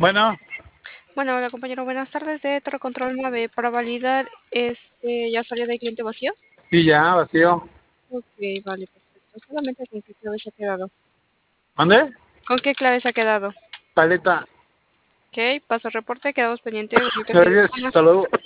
Bueno, Bueno, hola compañero, buenas tardes de Torre Control 9. Para validar, ¿ya salió de cliente vacío? sí, ya, vacío. Ok, vale, perfecto. Solamente con qué clave se ha quedado. ¿Mande? ¿Con qué clave se ha quedado? Paleta. Ok, paso reporte, quedamos pendiente. Bonito fin de Gracias, semana. hasta luego.